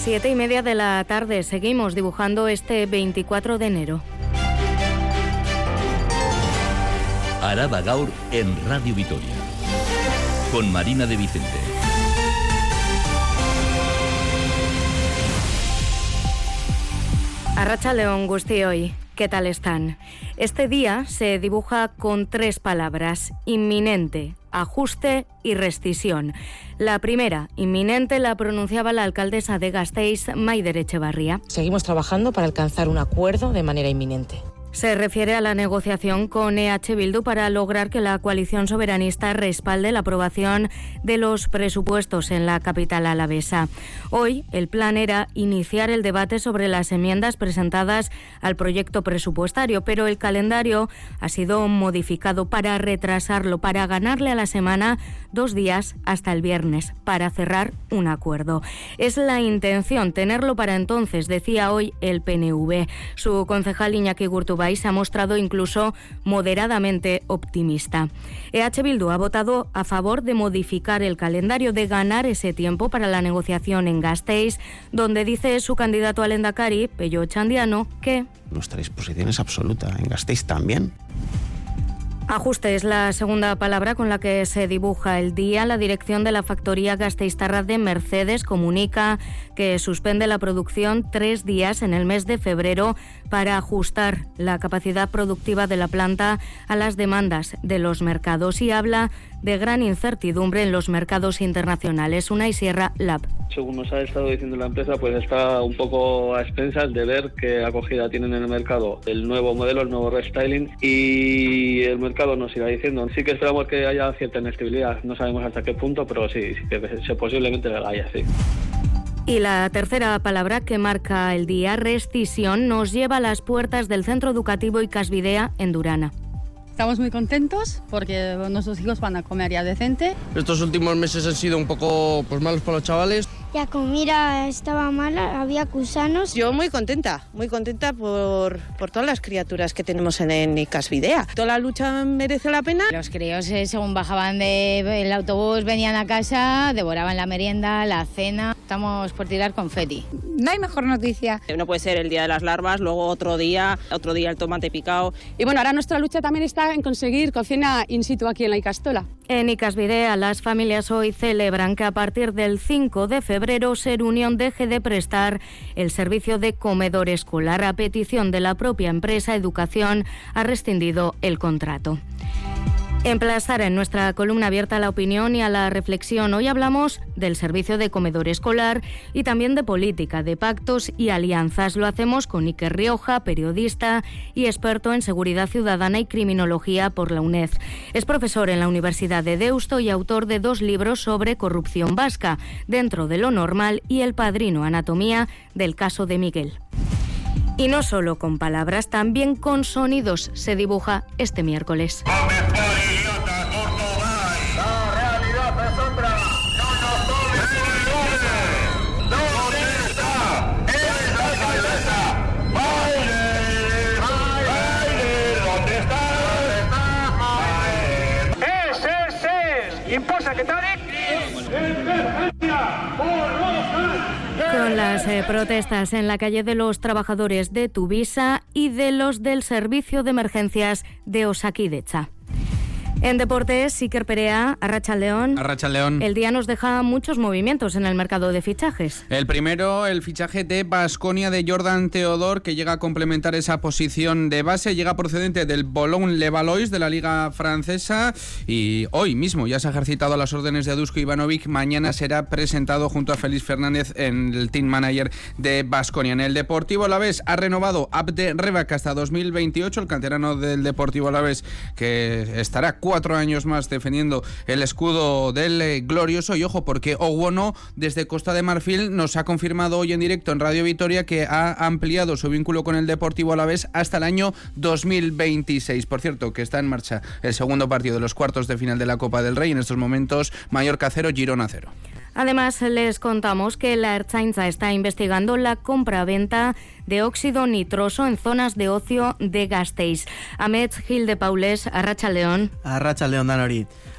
7:30 de la tarde. Seguimos dibujando este 24 de enero. Araba Gaur en Radio Vitoria, con Marina de Vicente. Arratsaldeon guztioi, ¿qué tal están? Este día se dibuja con 3 palabras: inminente, ajuste y rescisión. La primera, inminente, la pronunciaba la alcaldesa de Gasteiz, Maider Etxebarria. Seguimos trabajando para alcanzar un acuerdo de manera inminente. Se refiere a la negociación con EH Bildu para lograr que la coalición soberanista respalde la aprobación de los presupuestos en la capital alavesa. Hoy el plan era iniciar el debate sobre las enmiendas presentadas al proyecto presupuestario, pero el calendario ha sido modificado para retrasarlo, para ganarle a la semana 2 días hasta el viernes, para cerrar un acuerdo. Es la intención tenerlo para entonces, decía hoy el PNV. Su concejal Iñaki Gurtubay se ha mostrado incluso moderadamente optimista. EH Bildu ha votado a favor de modificar el calendario, de ganar ese tiempo para la negociación en Gasteiz, donde dice su candidato al Lehendakari, Pello Otxandiano, que nuestra disposición es absoluta. En Gasteiz también. Ajuste es la segunda palabra con la que se dibuja el día. La dirección de la factoría gasteiztarra de Mercedes comunica que suspende la producción 3 días en el mes de febrero para ajustar la capacidad productiva de la planta a las demandas de los mercados, y habla de gran incertidumbre en los mercados internacionales. Unai Sierra, Lab. Según nos ha estado diciendo la empresa, pues está un poco a expensas de ver qué acogida tienen en el mercado el nuevo modelo, el nuevo restyling, y el mercado nos irá diciendo. Sí que esperamos que haya cierta inestabilidad, no sabemos hasta qué punto, pero sí que posiblemente la haya, sí. Y la tercera palabra que marca el día, rescisión, nos lleva a las puertas del centro educativo Ikasbidea en Durana. Estamos muy contentos porque nuestros hijos van a comer ya decente. Estos últimos meses han sido un poco malos para los chavales. La comida estaba mala, había gusanos. Yo muy contenta por todas las criaturas que tenemos en Ikasbidea. Toda la lucha merece la pena. Los críos, según bajaban del autobús, venían a casa, devoraban la merienda, la cena. Estamos por tirar confeti. No hay mejor noticia. No puede ser el día de las larvas, luego otro día el tomate picado. Y bueno, ahora nuestra lucha también está en conseguir cocina in situ aquí en la Ikastola. En Ikasbidea, las familias hoy celebran que a partir del 5 de febrero Ser Unión deje de prestar el servicio de comedor escolar. A petición de la propia empresa, Educación ha rescindido el contrato. Emplazar en nuestra columna abierta a la opinión y a la reflexión. Hoy hablamos del servicio de comedor escolar y también de política, de pactos y alianzas. Lo hacemos con Iker Rioja, periodista y experto en seguridad ciudadana y criminología por la UNED. Es profesor en la Universidad de Deusto y autor de 2 libros sobre corrupción vasca, Dentro de lo normal y El padrino, anatomía del caso de Miguel. Y no solo con palabras, también con sonidos se dibuja este miércoles. Con las protestas en la calle de los trabajadores de Tuvisa y de los del Servicio de Emergencias de Osakidetza. En deportes, Iker Perea, Arratsaldeon. Arratsaldeon. El día nos deja muchos movimientos en el mercado de fichajes. El primero, el fichaje de Baskonia de Jordan Theodore, que llega a complementar esa posición de base. Llega procedente del Boulogne-Levallois de la Liga Francesa y hoy mismo ya se ha ejercitado a las órdenes de Dusko Ivanovic. Mañana será presentado junto a Félix Fernández en el team manager de Baskonia. En el Deportivo Alavés ha renovado Abde Rebak hasta 2028, el canterano del Deportivo Alavés, que estará 4 años más defendiendo el escudo del glorioso. Y ojo, porque Owono desde Costa de Marfil nos ha confirmado hoy en directo en Radio Vitoria que ha ampliado su vínculo con el Deportivo Alavés hasta el año 2026. Por cierto, que está en marcha el segundo partido de los cuartos de final de la Copa del Rey. En estos momentos, Mallorca 0, Girona 0. Además, les contamos que la Ertzaintza está investigando la compra-venta de óxido nitroso en zonas de ocio de Gasteiz. Amets Gil de Paules, Arratsaldeon. Arratsaldeon danori.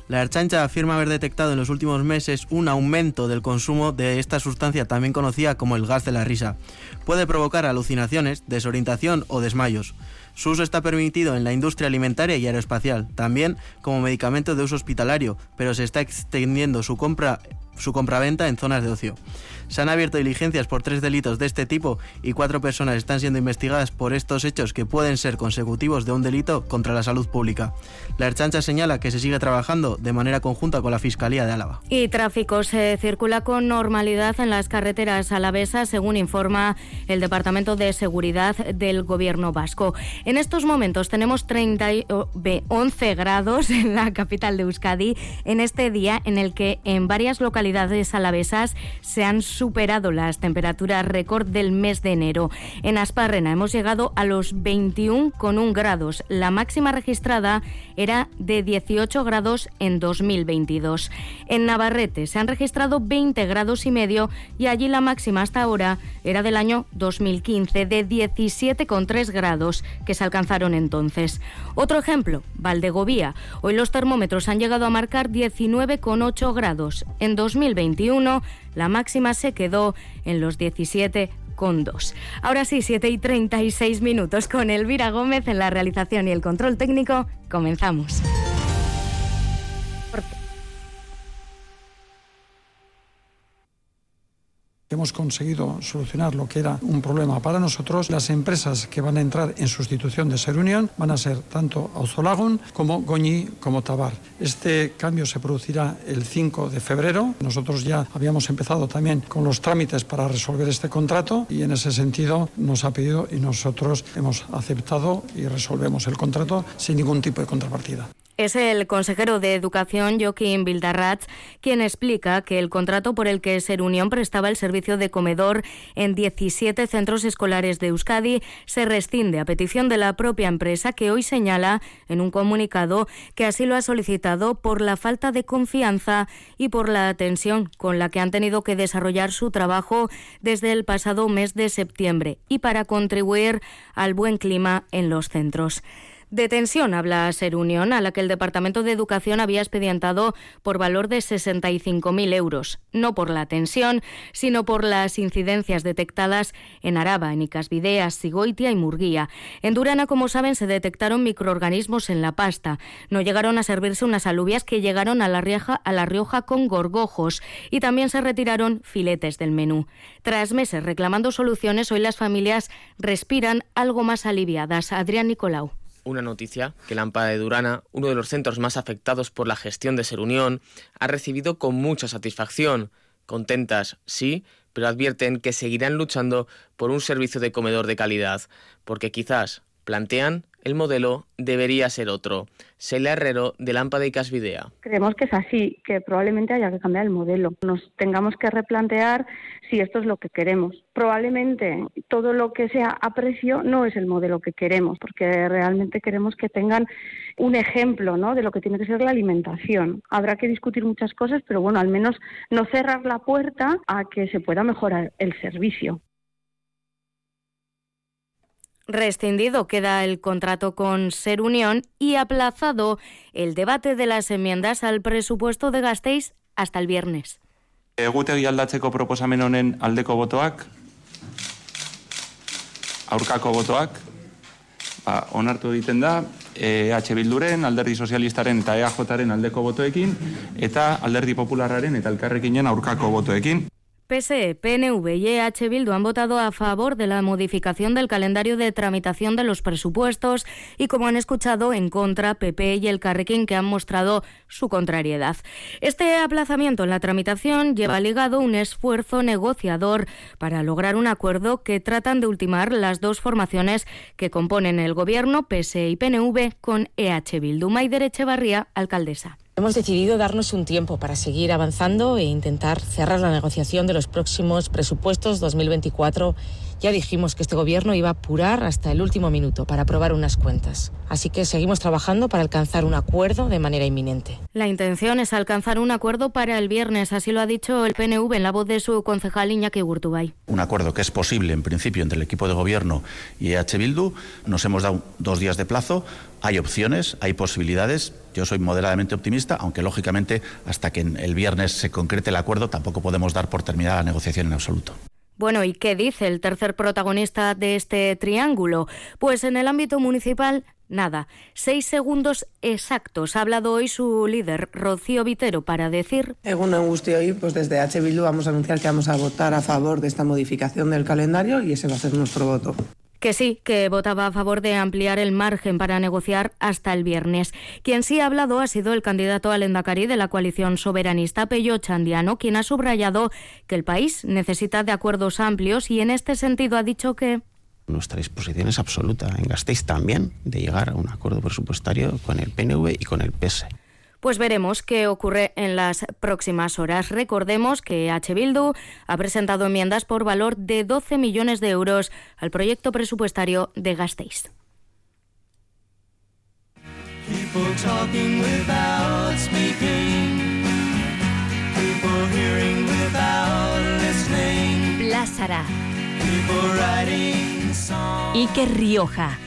La Ertzaintza afirma haber detectado en los últimos meses un aumento del consumo de esta sustancia también conocida como el gas de la risa. Puede provocar alucinaciones, desorientación o desmayos. Su uso está permitido en la industria alimentaria y aeroespacial, también como medicamento de uso hospitalario, pero se está extendiendo su compraventa en zonas de ocio. Se han abierto diligencias por 3 delitos de este tipo y 4 personas están siendo investigadas por estos hechos que pueden ser consecutivos de un delito contra la salud pública. La Ertzaintza señala que se sigue trabajando de manera conjunta con la Fiscalía de Álava. Y tráfico se circula con normalidad en las carreteras alavesas, según informa el Departamento de Seguridad del Gobierno vasco. En estos momentos tenemos 11 grados en la capital de Euskadi, en este día en el que en varias localidades alavesas se han superado las temperaturas récord del mes de enero. En Asparrena hemos llegado a los 21,1 grados. La máxima registrada era de 18 grados en 2022. En Navarrete se han registrado 20 grados y medio y allí la máxima hasta ahora era del año 2015, de 17,3 grados que se alcanzaron entonces. Otro ejemplo, Valdegovía. Hoy los termómetros han llegado a marcar 19,8 grados. En 2021 la máxima se quedó en los 17,2. Ahora sí, 7:36 con Elvira Gómez en la realización y el control técnico. Comenzamos. Hemos conseguido solucionar lo que era un problema para nosotros. Las empresas que van a entrar en sustitución de Serunion van a ser tanto Auzolagun como Goñi como Tabar. Este cambio se producirá el 5 de febrero. Nosotros ya habíamos empezado también con los trámites para resolver este contrato y en ese sentido nos ha pedido y nosotros hemos aceptado y resolvemos el contrato sin ningún tipo de contrapartida. Es el consejero de Educación, Joaquín Bildarratz, quien explica que el contrato por el que Serunion prestaba el servicio de comedor en 17 centros escolares de Euskadi se rescinde a petición de la propia empresa, que hoy señala en un comunicado que así lo ha solicitado por la falta de confianza y por la tensión con la que han tenido que desarrollar su trabajo desde el pasado mes de septiembre y para contribuir al buen clima en los centros. De tensión habla Serunion, a la que el Departamento de Educación había expedientado por valor de 65.000 euros. No por la tensión, sino por las incidencias detectadas en Araba, en Ikasbidea, Sigoitia y Murguía. En Durana, como saben, se detectaron microorganismos en la pasta. No llegaron a servirse unas alubias que llegaron a La Rioja con gorgojos y también se retiraron filetes del menú. Tras meses reclamando soluciones, hoy las familias respiran algo más aliviadas. Adrián Nicolau. Una noticia que la AMPA de Durana, uno de los centros más afectados por la gestión de Serunion, ha recibido con mucha satisfacción. Contentas, sí, pero advierten que seguirán luchando por un servicio de comedor de calidad, porque quizás, plantean, el modelo debería ser otro. Celia Herrero, del AMPA de Ikasbidea. Creemos que es así, que probablemente haya que cambiar el modelo. Nos tengamos que replantear si esto es lo que queremos. Probablemente todo lo que sea a precio no es el modelo que queremos, porque realmente queremos que tengan un ejemplo, ¿no?, de lo que tiene que ser la alimentación. Habrá que discutir muchas cosas, pero bueno, al menos no cerrar la puerta a que se pueda mejorar el servicio. Rescindido queda el contrato con Serunion y aplazado el debate de las enmiendas al presupuesto de Gasteiz hasta el viernes. Egutegi aldatzeko proposamen honen aldeko botoak, aurkako botoak, onartu egiten da, EH Bilduren, Alderdi Sozialistaren eta EAJaren aldeko botoekin, eta Alderdi Popularraren eta Elkarrekinen aurkako botoekin. PSE, PNV y EH Bildu han votado a favor de la modificación del calendario de tramitación de los presupuestos y, como han escuchado, en contra PP y Elkarrekin, que han mostrado su contrariedad. Este aplazamiento en la tramitación lleva ligado un esfuerzo negociador para lograr un acuerdo que tratan de ultimar las dos formaciones que componen el gobierno, PSE y PNV, con EH Bildu. Maider Echevarría, alcaldesa. Hemos decidido darnos un tiempo para seguir avanzando e intentar cerrar la negociación de los próximos presupuestos 2024. Ya dijimos que este gobierno iba a apurar hasta el último minuto para aprobar unas cuentas. Así que seguimos trabajando para alcanzar un acuerdo de manera inminente. La intención es alcanzar un acuerdo para el viernes, así lo ha dicho el PNV en la voz de su concejal Iñaki Gurtubay. Un acuerdo que es posible en principio entre el equipo de gobierno y EH Bildu. Nos hemos dado 2 días de plazo Hay opciones, hay posibilidades. Yo soy moderadamente optimista, aunque lógicamente hasta que el viernes se concrete el acuerdo tampoco podemos dar por terminada la negociación en absoluto. Bueno, ¿y qué dice el tercer protagonista de este triángulo? Pues en el ámbito municipal, nada. 6 segundos exactos. Ha hablado hoy su líder, Rocío Vitero, para decir... Egunon guztioi, pues desde H. Bildu vamos a anunciar que vamos a votar a favor de esta modificación del calendario y ese va a ser nuestro voto. Que sí, que votaba a favor de ampliar el margen para negociar hasta el viernes. Quien sí ha hablado ha sido el candidato al Lehendakari de la coalición soberanista, Pello Otxandiano, quien ha subrayado que el país necesita de acuerdos amplios y en este sentido ha dicho que... Nuestra disposición es absoluta en Gasteiz también de llegar a un acuerdo presupuestario con el PNV y con el PS. Pues veremos qué ocurre en las próximas horas. Recordemos que H. Bildu ha presentado enmiendas por valor de 12 millones de euros al proyecto presupuestario de Gasteiz. Plázara. Iker Rioja.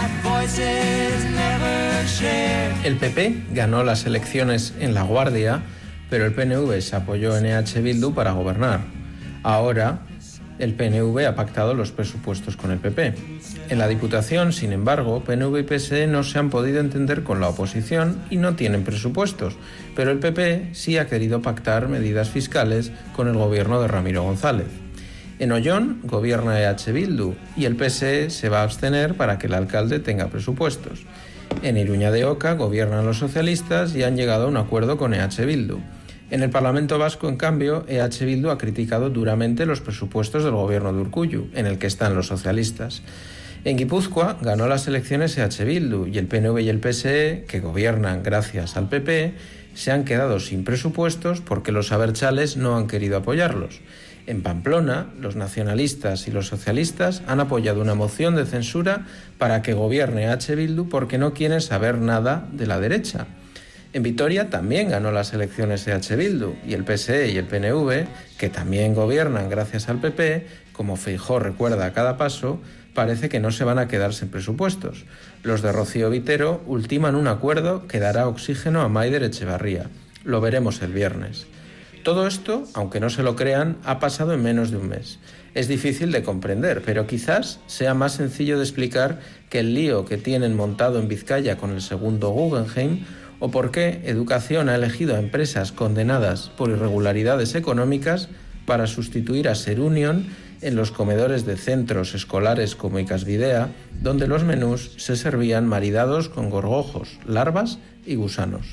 El PP ganó las elecciones en La Guardia, pero el PNV se apoyó en EH Bildu para gobernar. Ahora, el PNV ha pactado los presupuestos con el PP. En la Diputación, sin embargo, PNV y PSE no se han podido entender con la oposición y no tienen presupuestos, pero el PP sí ha querido pactar medidas fiscales con el gobierno de Ramiro González. En Ollón gobierna EH Bildu y el PSE se va a abstener para que el alcalde tenga presupuestos. En Iruña de Oca gobiernan los socialistas y han llegado a un acuerdo con EH Bildu. En el Parlamento Vasco, en cambio, EH Bildu ha criticado duramente los presupuestos del gobierno de Urkullu, en el que están los socialistas. En Guipúzcoa ganó las elecciones EH Bildu y el PNV y el PSE, que gobiernan gracias al PP, se han quedado sin presupuestos porque los abertzales no han querido apoyarlos. En Pamplona, los nacionalistas y los socialistas han apoyado una moción de censura para que gobierne H. Bildu porque no quieren saber nada de la derecha. En Vitoria también ganó las elecciones H. Bildu y el PSE y el PNV, que también gobiernan gracias al PP, como Feijóo recuerda a cada paso, parece que no se van a quedar sin presupuestos. Los de Rocío Vitero ultiman un acuerdo que dará oxígeno a Maider Etxebarria. Lo veremos el viernes. Todo esto, aunque no se lo crean, ha pasado en menos de un mes. Es difícil de comprender, pero quizás sea más sencillo de explicar que el lío que tienen montado en Vizcaya con el segundo Guggenheim o por qué Educación ha elegido a empresas condenadas por irregularidades económicas para sustituir a Serunion en los comedores de centros escolares como Icasbidea, donde los menús se servían maridados con gorgojos, larvas y gusanos.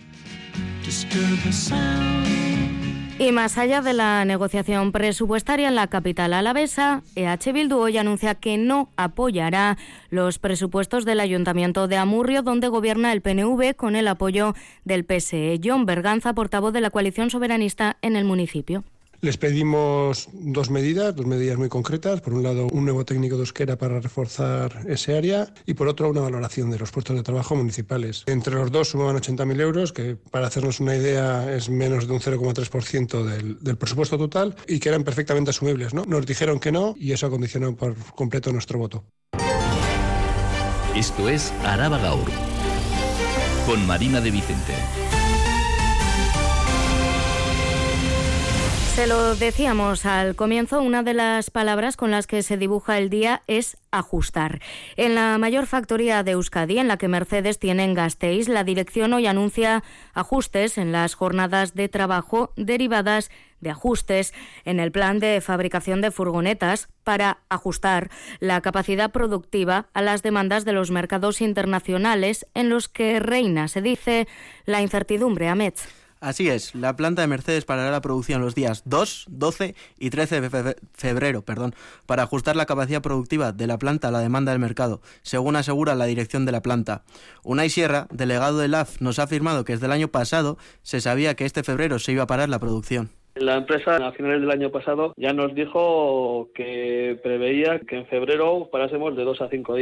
Y más allá de la negociación presupuestaria en la capital alavesa, EH Bildu hoy anuncia que no apoyará los presupuestos del Ayuntamiento de Amurrio, donde gobierna el PNV con el apoyo del PSE. Jon Berganza, portavoz de la coalición soberanista en el municipio. Les pedimos dos medidas muy concretas. Por un lado, un nuevo técnico de euskera para reforzar ese área y por otro, una valoración de los puestos de trabajo municipales. Entre los dos sumaban 80.000 euros, que para hacernos una idea es menos de un 0,3% del presupuesto total y que eran perfectamente asumibles, ¿no? Nos dijeron que no y eso condicionó por completo nuestro voto. Esto es Araba Gaur, con Marina de Vicente. Se lo decíamos al comienzo, una de las palabras con las que se dibuja el día es ajustar. En la mayor factoría de Euskadi, en la que Mercedes tiene en Gasteiz, la dirección hoy anuncia ajustes en las jornadas de trabajo derivadas de ajustes en el plan de fabricación de furgonetas para ajustar la capacidad productiva a las demandas de los mercados internacionales en los que reina, se dice, la incertidumbre. Amets. Así es, la planta de Mercedes parará la producción los días 2, 12 y 13 de febrero, para ajustar la capacidad productiva de la planta a la demanda del mercado, según asegura la dirección de la planta. Unai Sierra, delegado del AF, nos ha afirmado que desde el año pasado se sabía que este febrero se iba a parar la producción. La empresa a finales del año pasado ya nos dijo que preveía que en febrero parásemos de 2 a 5 días.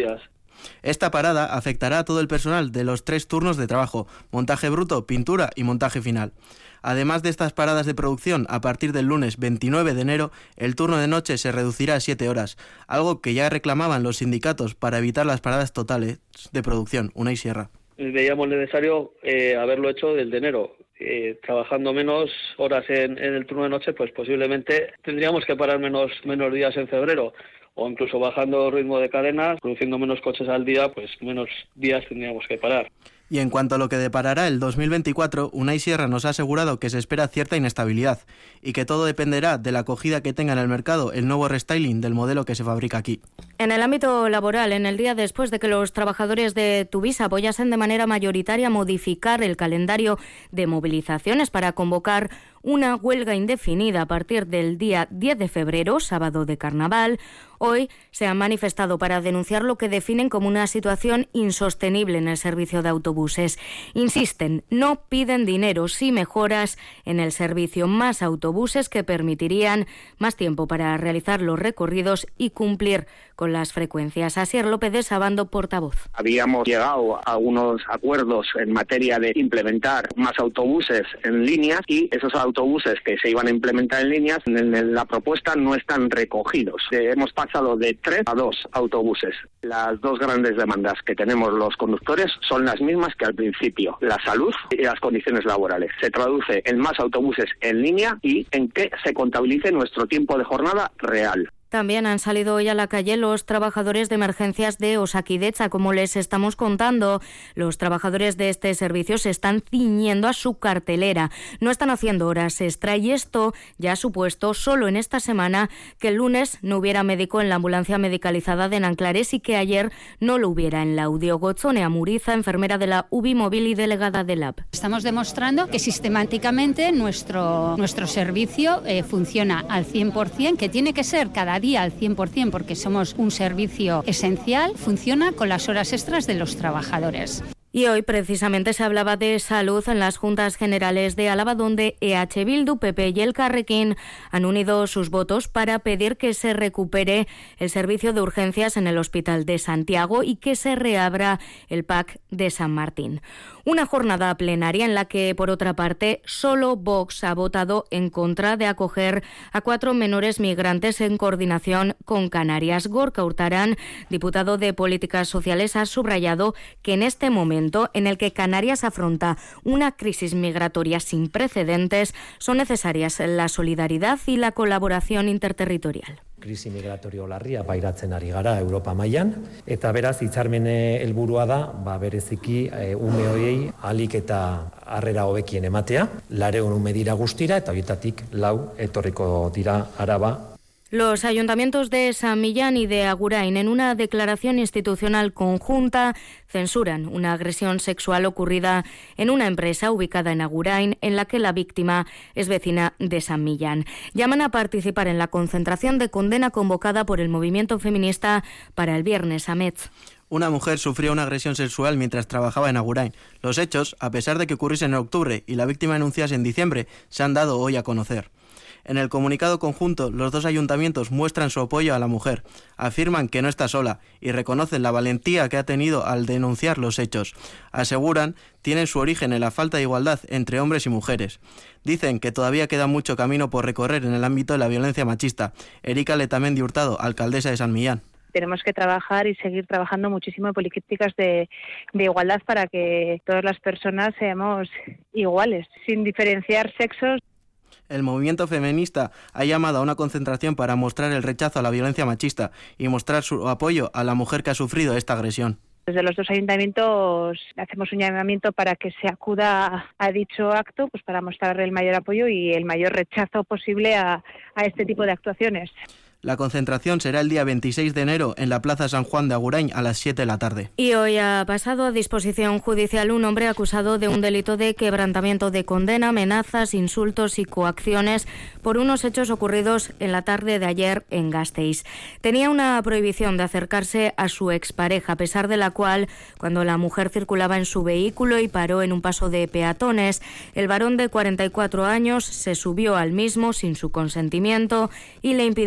Esta parada afectará a todo el personal de los 3 turnos de trabajo: montaje bruto, pintura y montaje final. Además de estas paradas de producción, a partir del lunes 29 de enero, el turno de noche se reducirá a 7 horas, algo que ya reclamaban los sindicatos para evitar las paradas totales de producción. Unai Sierra. Veíamos necesario haberlo hecho desde enero. Trabajando menos horas en el turno de noche, pues posiblemente tendríamos que parar menos días en febrero, o incluso bajando el ritmo de cadenas, produciendo menos coches al día, pues menos días tendríamos que parar. Y en cuanto a lo que deparará el 2024, Unai Sierra nos ha asegurado que se espera cierta inestabilidad y que todo dependerá de la acogida que tenga en el mercado el nuevo restyling del modelo que se fabrica aquí. En el ámbito laboral, en el día después de que los trabajadores de Tuvisa apoyasen de manera mayoritaria modificar el calendario de movilizaciones para convocar una huelga indefinida a partir del día 10 de febrero, sábado de Carnaval, hoy se han manifestado para denunciar lo que definen como una situación insostenible en el servicio de autobuses. Insisten, no piden dinero, sí mejoras en el servicio, más autobuses que permitirían más tiempo para realizar los recorridos y cumplir con las frecuencias. Asier López de Sabando, portavoz. Habíamos llegado a unos acuerdos en materia de implementar más autobuses en líneas, y esos autobuses que se iban a implementar en líneas en la propuesta no están recogidos. Hemos pasado de 3 a 2 autobuses. Las 2 grandes demandas que tenemos los conductores son las mismas que al principio: la salud y las condiciones laborales. Se traduce en más autobuses en línea y en que se contabilice nuestro tiempo de jornada real. También han salido hoy a la calle los trabajadores de emergencias de Osakidetza. Como les estamos contando, los trabajadores de este servicio se están ciñendo a su cartelera. No están haciendo horas extra y esto ya ha supuesto solo en esta semana que el lunes no hubiera médico en la ambulancia medicalizada de Nanclares y que ayer no lo hubiera en Laudio. Gotzone Amuriza, enfermera de la UBI Móvil y delegada de LAB. Estamos demostrando que sistemáticamente nuestro servicio funciona al 100%, que tiene que ser cada día al 100% porque somos un servicio esencial, funciona con las horas extras de los trabajadores. Y hoy precisamente se hablaba de salud en las Juntas Generales de Álava, donde EH Bildu, PP y Elkarrekin han unido sus votos para pedir que se recupere el servicio de urgencias en el Hospital de Santiago y que se reabra el PAC de San Martín. Una jornada plenaria en la que, por otra parte, solo Vox ha votado en contra de acoger a 4 menores migrantes en coordinación con Canarias. Gorka Hurtarán, diputado de Políticas Sociales, ha subrayado que en este momento en el que Canarias afronta una crisis migratoria sin precedentes, son necesarias la solidaridad y la colaboración interterritorial. Krisi migratorio larria pairatzen ari gara Europa mailan, eta beraz hitzarmen helburua da bereziki ume horiei ahalik eta harrera hobekien ematea, 400 ume dira guztira eta horietatik 4 etorriko dira Araba. Los ayuntamientos de San Millán y de Agurain, en una declaración institucional conjunta, censuran una agresión sexual ocurrida en una empresa ubicada en Agurain, en la que la víctima es vecina de San Millán. Llaman a participar en la concentración de condena convocada por el movimiento feminista para el viernes a Metz. Una mujer sufrió una agresión sexual mientras trabajaba en Agurain. Los hechos, a pesar de que ocurriesen en octubre y la víctima denunciase en diciembre, se han dado hoy a conocer. En el comunicado conjunto, los 2 ayuntamientos muestran su apoyo a la mujer, afirman que no está sola y reconocen la valentía que ha tenido al denunciar los hechos. Aseguran, tienen su origen en la falta de igualdad entre hombres y mujeres. Dicen que todavía queda mucho camino por recorrer en el ámbito de la violencia machista. Erika Letamendi Hurtado, alcaldesa de San Millán. Tenemos que trabajar y seguir trabajando muchísimo en políticas de igualdad para que todas las personas seamos iguales, sin diferenciar sexos. El movimiento feminista ha llamado a una concentración para mostrar el rechazo a la violencia machista y mostrar su apoyo a la mujer que ha sufrido esta agresión. Desde los 2 ayuntamientos hacemos un llamamiento para que se acuda a dicho acto, pues para mostrar el mayor apoyo y el mayor rechazo posible a este tipo de actuaciones. La concentración será el día 26 de enero en la Plaza San Juan de Agurain a las 7 de la tarde. Y hoy ha pasado a disposición judicial un hombre acusado de un delito de quebrantamiento de condena, amenazas, insultos y coacciones por unos hechos ocurridos en la tarde de ayer en Gasteiz. Tenía una prohibición de acercarse a su expareja, a pesar de la cual, cuando la mujer circulaba en su vehículo y paró en un paso de peatones, el varón de 44 años se subió al mismo sin su consentimiento y le impidió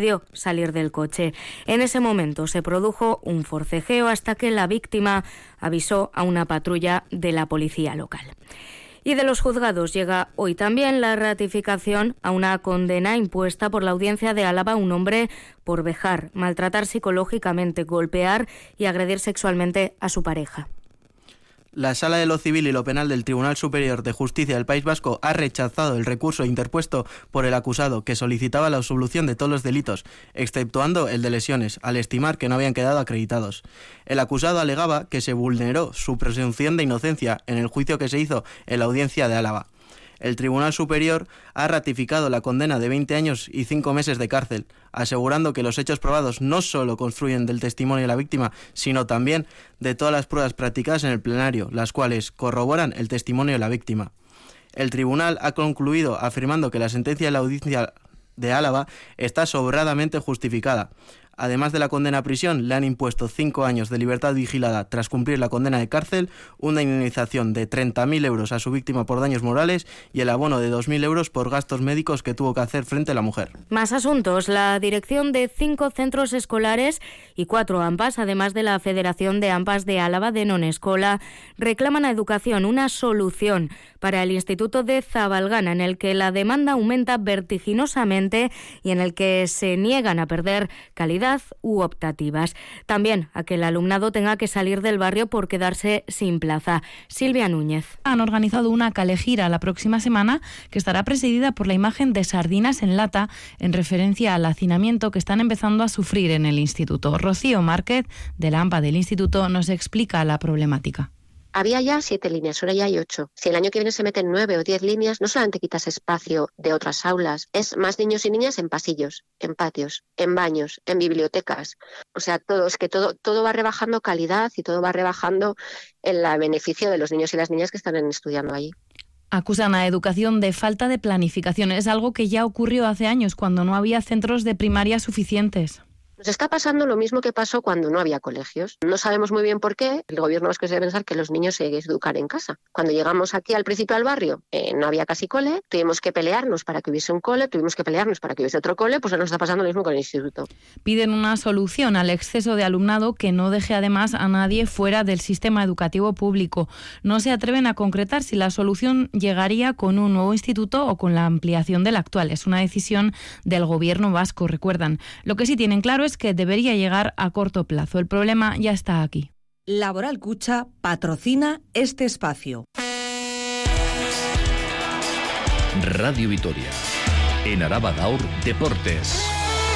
salir del coche. En ese momento se produjo un forcejeo hasta que la víctima avisó a una patrulla de la policía local. Y de los juzgados llega hoy también la ratificación a una condena impuesta por la Audiencia de Álava a un hombre por vejar, maltratar psicológicamente, golpear y agredir sexualmente a su pareja. La Sala de lo Civil y lo Penal del Tribunal Superior de Justicia del País Vasco ha rechazado el recurso interpuesto por el acusado, que solicitaba la absolución de todos los delitos, exceptuando el de lesiones, al estimar que no habían quedado acreditados. El acusado alegaba que se vulneró su presunción de inocencia en el juicio que se hizo en la Audiencia de Álava. El Tribunal Superior ha ratificado la condena de 20 años y 5 meses de cárcel, asegurando que los hechos probados no solo construyen del testimonio de la víctima, sino también de todas las pruebas practicadas en el plenario, las cuales corroboran el testimonio de la víctima. El tribunal ha concluido afirmando que la sentencia de la Audiencia de Álava está sobradamente justificada. Además de la condena a prisión, le han impuesto 5 años de libertad vigilada tras cumplir la condena de cárcel, una indemnización de 30.000 euros a su víctima por daños morales y el abono de 2.000 euros por gastos médicos que tuvo que hacer frente a la mujer. Más asuntos. La dirección de 5 centros escolares y 4 AMPAs, además de la Federación de AMPAs de Álava de Nonescola, reclaman a Educación una solución para el Instituto de Zabalgana, en el que la demanda aumenta vertiginosamente y en el que se niegan a perder calidad u optativas. También a que el alumnado tenga que salir del barrio por quedarse sin plaza. Silvia Núñez. Han organizado una calejira la próxima semana que estará presidida por la imagen de sardinas en lata, en referencia al hacinamiento que están empezando a sufrir en el instituto. Rocío Márquez, de la AMPA del instituto, nos explica la problemática. Había ya 7 líneas, ahora ya hay 8. Si el año que viene se meten 9 o 10 líneas, no solamente quitas espacio de otras aulas, es más niños y niñas en pasillos, en patios, en baños, en bibliotecas. O sea, todo va rebajando calidad y todo va rebajando el beneficio de los niños y las niñas que están estudiando allí. Acusan a Educación de falta de planificación. Es algo que ya ocurrió hace años, cuando no había centros de primaria suficientes. Nos está pasando lo mismo que pasó cuando no había colegios. No sabemos muy bien por qué. El gobierno vasco debe pensar que los niños se educan en casa. Cuando llegamos aquí al principio al barrio, no había casi cole. Tuvimos que pelearnos para que hubiese un cole, tuvimos que pelearnos para que hubiese otro cole, pues ahora nos está pasando lo mismo con el instituto. Piden una solución al exceso de alumnado que no deje además a nadie fuera del sistema educativo público. No se atreven a concretar si la solución llegaría con un nuevo instituto o con la ampliación del actual. Es una decisión del gobierno vasco, recuerdan. Lo que sí tienen claro es que debería llegar a corto plazo. El problema ya está aquí. Laboral Cucha patrocina este espacio. Radio Vitoria. En Araba Gaur, Deportes.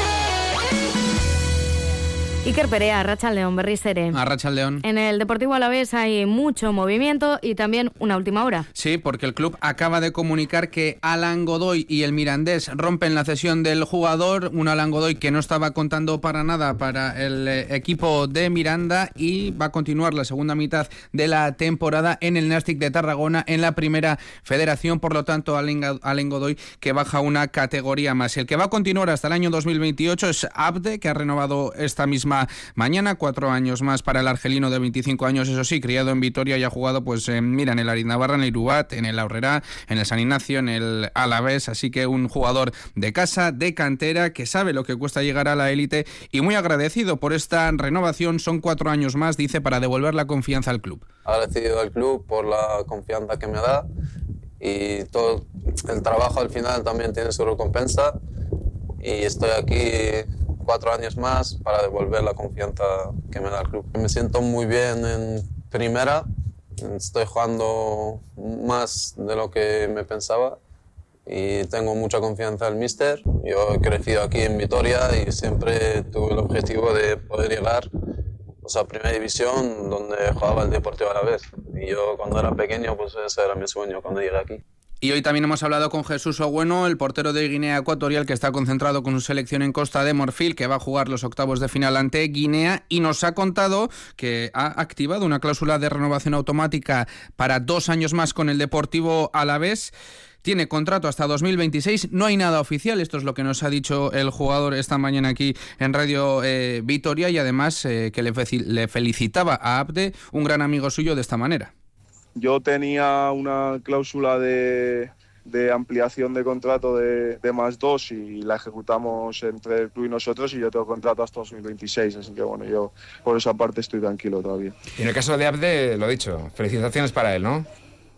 Iker Perea, Arratsaldeon berriz ere. Arratsaldeon. En el Deportivo Alavés hay mucho movimiento y también una última hora. Sí, porque el club acaba de comunicar que Alan Godoy y el Mirandés rompen la cesión del jugador. Un Alan Godoy que no estaba contando para nada para el equipo de Miranda y va a continuar la segunda mitad de la temporada en el Nàstic de Tarragona en la primera federación. Por lo tanto, Alan Godoy que baja una categoría más. El que va a continuar hasta el año 2028 es Abde, que ha renovado esta misma mañana, 4 años más para el argelino de 25 años, eso sí, criado en Vitoria y ha jugado en el Aritnavarra, en el Irubat, en el Aurrera, en el San Ignacio, en el Alavés, así que un jugador de casa, de cantera, que sabe lo que cuesta llegar a la élite y muy agradecido por esta renovación. Son 4 años más, dice, para devolver la confianza al club. Agradecido al club por la confianza que me da y todo el trabajo al final también tiene su recompensa y estoy aquí 4 años más para devolver la confianza que me da el club. Me siento muy bien en primera, estoy jugando más de lo que me pensaba y tengo mucha confianza en el míster. Yo he crecido aquí en Vitoria y siempre tuve el objetivo de poder llegar a Primera División, donde jugaba el Deportivo Alavés. Y yo cuando era pequeño, pues ese era mi sueño cuando llegué aquí. Y hoy también hemos hablado con Jesús Ogüeno, el portero de Guinea Ecuatorial, que está concentrado con su selección en Costa de Marfil, que va a jugar los octavos de final ante Guinea, y nos ha contado que ha activado una cláusula de renovación automática para 2 años más con el Deportivo Alavés. Tiene contrato hasta 2026, no hay nada oficial, esto es lo que nos ha dicho el jugador esta mañana aquí en Radio Vitoria, y además que le felicitaba a Abde, un gran amigo suyo, de esta manera. Yo tenía una cláusula de de ampliación de contrato de +2 y la ejecutamos entre el club y nosotros, y yo tengo contrato hasta 2026, así que bueno, yo por esa parte estoy tranquilo todavía. Y en el caso de Abde, lo dicho, felicitaciones para él, ¿no?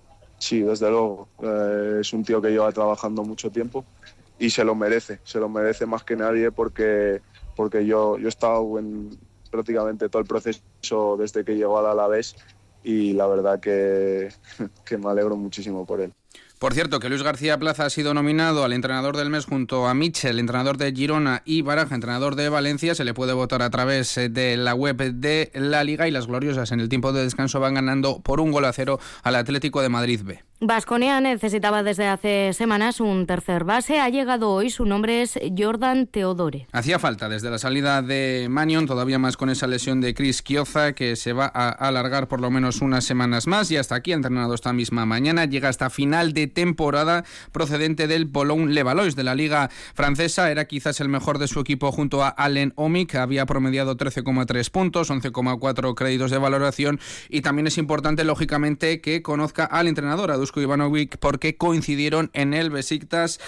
Sí, desde luego, es un tío que lleva trabajando mucho tiempo y se lo merece más que nadie porque yo he estado en prácticamente todo el proceso desde que llegó al Alavés y la verdad que me alegro muchísimo por él. Por cierto, que Luis García Plaza ha sido nominado al entrenador del mes junto a Michel, entrenador de Girona, y Baraja, entrenador de Valencia. Se le puede votar a través de la web de la Liga, y las gloriosas en el tiempo de descanso van ganando por 1-0 al Atlético de Madrid B. Baskonia necesitaba desde hace semanas un tercer base. Ha llegado hoy, su nombre es Jordan Teodore. Hacía falta desde la salida de Manion, todavía más con esa lesión de Chris Chioza, que se va a alargar por lo menos unas semanas más, y hasta aquí ha entrenado esta misma mañana. Llega hasta final de temporada procedente del Boulogne-Levallois de la Liga francesa. Era quizás el mejor de su equipo junto a Allen Omic, había promediado 13,3 puntos, 11,4 créditos de valoración, y también es importante, lógicamente, que conozca al entrenador, a Dusko Ivanovic, porque coincidieron en el Besiktas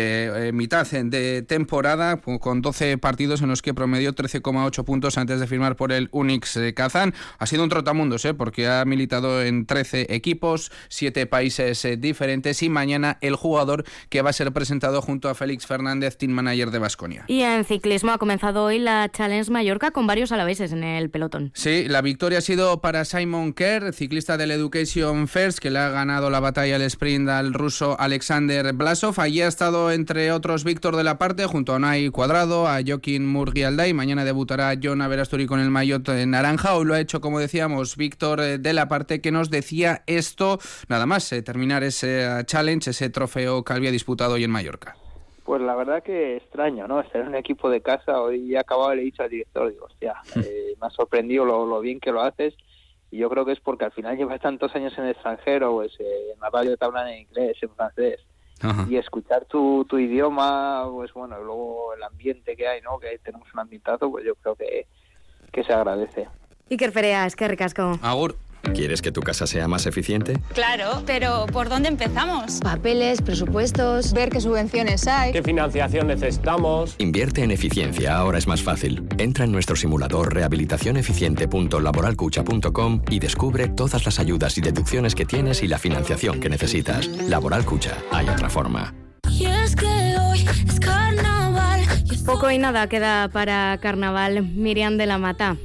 mitad de temporada, con 12 partidos en los que promedió 13,8 puntos antes de firmar por el Unix Kazán. Ha sido un trotamundos, porque ha militado en 13 equipos, 7 países diferentes, y mañana el jugador que va a ser presentado junto a Félix Fernández, team manager de Baskonia. Y en ciclismo ha comenzado hoy la Challenge Mallorca con varios alaveses en el pelotón. Sí, la victoria ha sido para Simon Kerr, ciclista del Education First, que le ha ganado la batalla al sprint al ruso Alexander Blasov. Allí ha estado, entre otros, Víctor de la Parte junto a Unai Cuadrado, a Joaquín Murguialday. Mañana debutará Jon Aberasturi con el maillot naranja. Hoy lo ha hecho, como decíamos, Víctor de la Parte, que nos decía esto, nada más terminar ese challenge, ese trofeo que había disputado hoy en Mallorca. Pues la verdad que extraño, ¿no? Estar en un equipo de casa. Hoy he acabado y le he dicho al director, digo, hostia, me ha sorprendido lo bien que lo haces, y yo creo que es porque al final llevas tantos años en el extranjero, pues en la radio te hablan en inglés, en francés. Ajá. Y escuchar tu idioma, pues bueno, luego el ambiente que hay, ¿no? Que tenemos un ambientazo, pues yo creo que se agradece. Iker Perea, eskerrik asko. Agur. ¿Quieres que tu casa sea más eficiente? Claro, pero ¿por dónde empezamos? Papeles, presupuestos, ver qué subvenciones hay, qué financiación necesitamos. Invierte en eficiencia, ahora es más fácil. Entra en nuestro simulador rehabilitacioneficiente.laboralcucha.com y descubre todas las ayudas y deducciones que tienes y la financiación que necesitas. Laboral Cucha, hay otra forma. Y es que hoy es carnaval. Poco y nada queda para carnaval. Miriam de la Mata.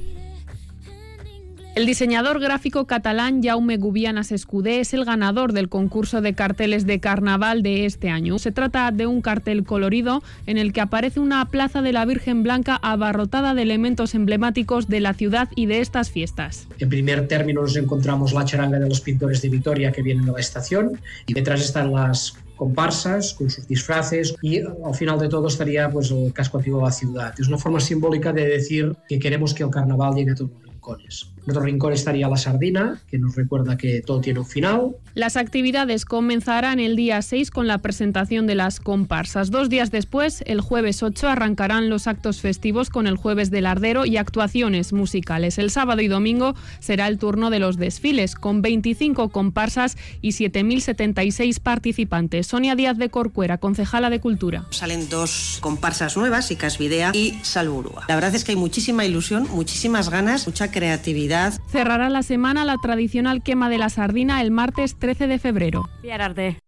El diseñador gráfico catalán Jaume Gubianas Escudé es el ganador del concurso de carteles de carnaval de este año. Se trata de un cartel colorido en el que aparece una plaza de la Virgen Blanca abarrotada de elementos emblemáticos de la ciudad y de estas fiestas. En primer término nos encontramos la charanga de los pintores de Vitoria que vienen de la estación, y detrás están las comparsas con sus disfraces, y al final de todo estaría pues el casco antiguo de la ciudad. Es una forma simbólica de decir que queremos que el carnaval llegue a todos los rincones. En otro rincón estaría la sardina, que nos recuerda que todo tiene un final. Las actividades comenzarán el día 6 con la presentación de las comparsas. 2 días después, el jueves 8, arrancarán los actos festivos con el Jueves del Ardero y actuaciones musicales. El sábado y domingo será el turno de los desfiles, con 25 comparsas y 7.076 participantes. Sonia Díaz de Corcuera, concejala de Cultura. Salen 2 comparsas nuevas, Icasvidea y Salburua. La verdad es que hay muchísima ilusión, muchísimas ganas, mucha creatividad. Cerrará la semana la tradicional quema de la sardina el martes 13 de febrero. Piar Arte.